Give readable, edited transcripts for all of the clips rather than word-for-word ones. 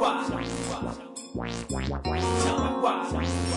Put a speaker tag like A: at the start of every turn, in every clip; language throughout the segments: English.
A: why. Tell me why. Tell me why.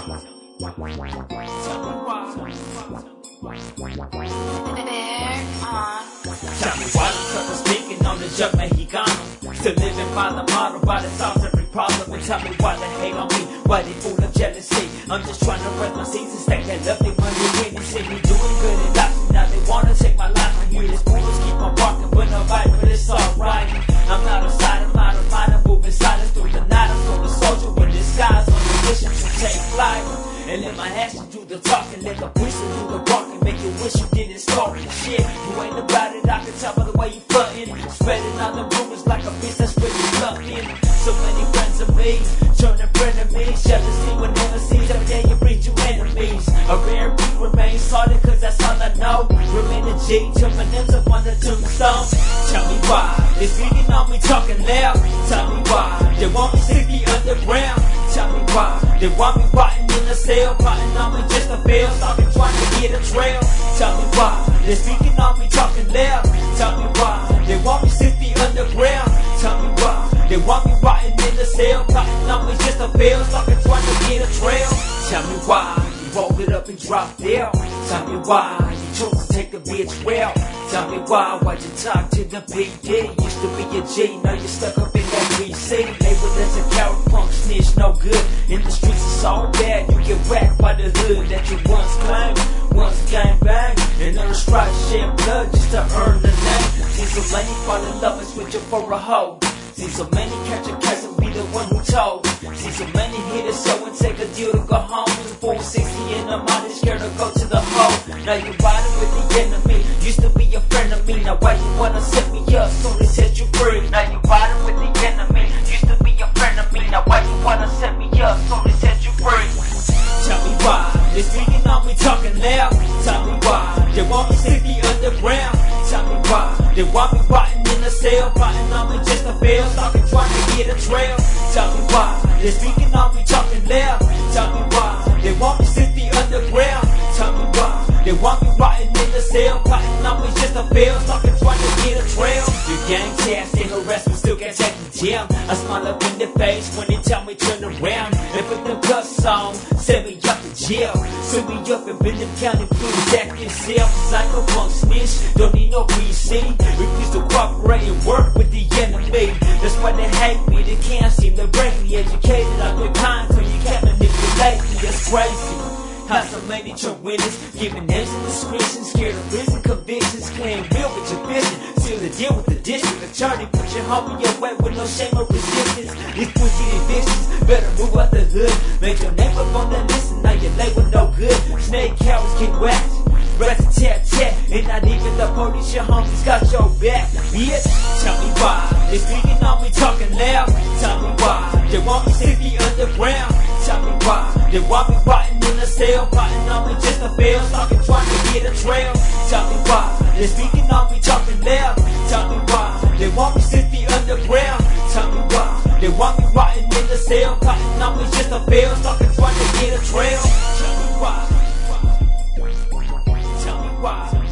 A: Tell me why the truck is speaking on the junk Mexicano. Still living by the model, by the solves every problem. And tell me why they hate on me, why they full of jealousy. I'm just trying to rest my seats and stack that love they want to win. They see me doing good in life, now they wanna take my life. I hear this bullets keep on walking, but nobody, but it's alright. I'm not a side, I'm out of mind, I'm moving silent through the night. I'm still a soldier with disguise on the mission to take flight. And let my actions do the talking, let the whistle do the walking. Make you wish you didn't start the shit. You ain't about it, I can tell by the way you frontin'. Spreading all the rumors like a bitch that's really bluffing. So many friends of me, turning frenemies. Jealousy when never sees, every day you breed you enemies. A rare beat remains solid, cause that's all I know. Remain a G, till my name's up on the tombstone. Tell me why, they speaking on me, talking loud. Tell me why, they want me sticky underground. Tell me why, they want me rotting in the cell, plotting on me just to fail, stalking trying to get a trail. Tell me why, they speaking on me, talking loud. Tell me why, they want me 60 underground. Tell me why, they want me rotting in the cell, plotting on me just to fail, stalking trying to get a trail. Tell me why, you rolled it up and dropped there. Tell me why, you chose to take the bitch well. Tell me why'd you talk to the big D? Used to be a G, now you're stuck up in that BC. Labeled as a coward, punk, snitch, no good. In the streets it's all bad, you get whacked by the hood that you once claimed. Once gang bang, and on the stripes shed blood just to earn the name. See so many fall in love and switch up for a hoe. See so many catch a case and be the one who told. See so many hit it so and take a deal to go home. 460 in the mind, scared to go to the hole. Now you're riding with the enemy, used to be a friend of me. Now why you wanna set me up, so they set you free. Now you're riding with the enemy, used to be a friend of me. Now why you wanna set me up, so they set you free. Tell me why, they speaking on me, talking loud. Tell me why, they want me 60 underground. Tell me why, they want me rotting in the cell, plotting on me just to fail, stalking trying to get a trail. Tell me why, they speaking on me, talking loud. Tell me why, they want me 60 underground. Tell me why, they want me rotting in the cell, plotting on me just to fail, stalking trying to get a trail. Your gang task and harassment still can't take me down. I smile up in their face when they tell me turn around and put them cuffs on, send me up to jail. Send me up in Benham County, please act yourself. Cause I no punk snitch, don't need no PC. Refuse to cooperate and work with the enemy. That's why they hate me, they can't seem to break me. Educated, I'm good kind, so you can't manipulate me, that's crazy. How so many Trump winners, giving names and descriptions, scared of prison convictions, claim real with your vision, seal the deal with the district attorney, put your homie away with no shame or resistance. These pussy evictions, better move out the hood, make your name up on the list, and now your label no good. Snake cowards get whacked, rat-a-tat-tat, and not even the police, your homies got your back, bitch. Tell me why, they speaking on me, talking loud. Tell me why, they want me 60 underground. Tell me why, they want me rotting in the cell, plotting on me just to fail, stalking trying to get a trail. Tell me why, they speaking on me, talking loud. Tell me why, they want me 60 underground. Tell me why, they want me rotting in the cell, plotting on me just to fail, stalking trying to get a trail. Tell me why, tell me why.